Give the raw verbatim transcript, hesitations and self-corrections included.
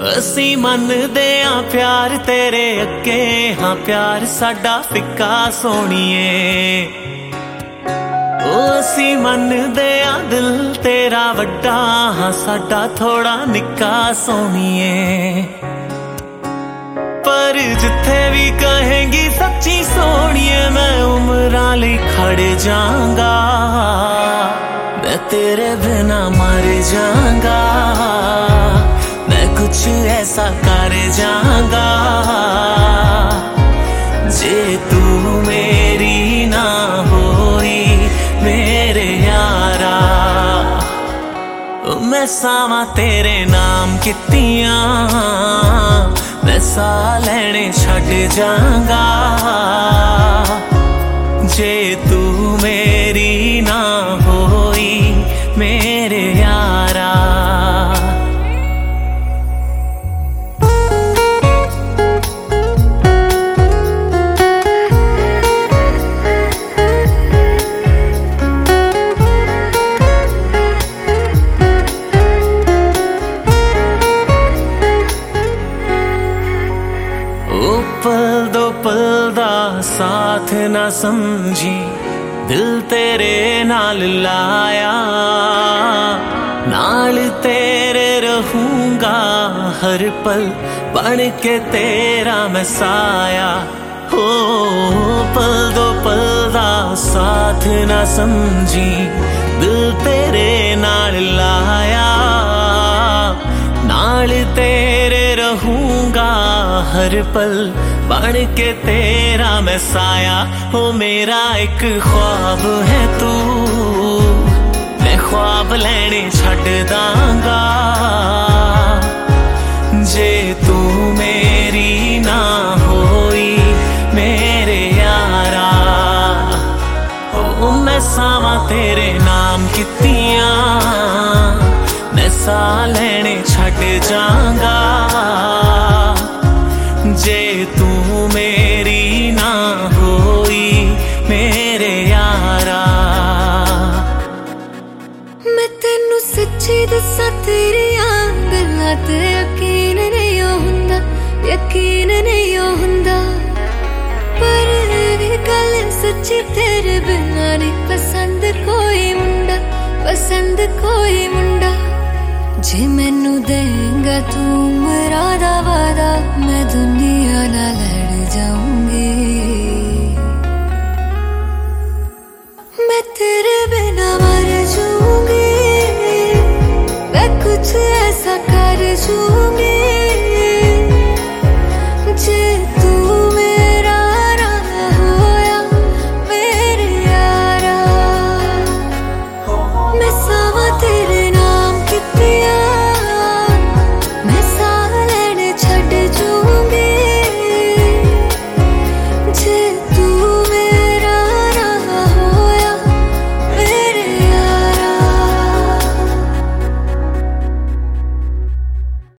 असी मनदे आ प्यार तेरे अगे, हाँ प्यार साडा फिक्का सोनिए। ओ असी मनदे आ दिल तेरा वड्डा, हाँ साडा थोड़ा निक्का सोनिए। पर जिथे भी कहेंगी सच्ची सोनिए, मैं उम्रां लई खड़ जांगा, मैं तेरे बिना मर जांगा, मैं कुछ ऐसा कर जांगा जे तू मेरी ना होई मेरे यारा। मैं सावा तेरे नाम कितियां, मैं सा लैने छड़ जांगा जे तू मेरी ना होई मेरे यारा। पल दो पल दा साथ ना समझी, दिल तेरे नाल लाया, नाल तेरे रहूंगा हर पल, बन के तेरा मैं साया। हो पल दो पल दा साथ ना समझी, दिल तेरे नाल लाया, नाल तेरे रहूंगा हर पल, बन के तेरा मैं साया। हो मेरा एक ख्वाब है तू, मैं ख्वाब लेने छड़ दांगा जे तू मेरी ना होई मेरे यारा। ओ मैं सावा तेरे नाम कितियां, मैं सा लेने छड़ जांगा जे तू मेरी ना होई मेरे यारा। मैं तेनू सच्ची दसा तेरियां गल्लां ते यकीन नहीं हुंदा, यकीन नहीं हुंदा, पर गल सच्ची तेरे बिना नहीं पसंद कोई मुंडा, पसंद कोई मुंडा। जे मैनू देंगा तू मेरा दा वादा, मैं दुनिया नाल लड़ जाऊंगी, मैं तेरे बिना मर जाऊंगी, मैं कुछ ऐसा कर जाऊंगी